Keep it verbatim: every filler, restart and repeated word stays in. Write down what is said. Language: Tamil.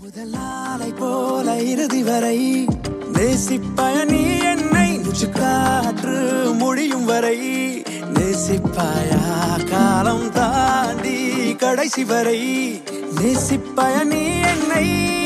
முதல் நாளை போல இறுதி வரை நேசிப்பாய நீ என்னை காற்று முடியும் வரை நேசிப்பாயா காலம் தாண்டி கடைசி வரை நேசிப்பாய நீ என்னை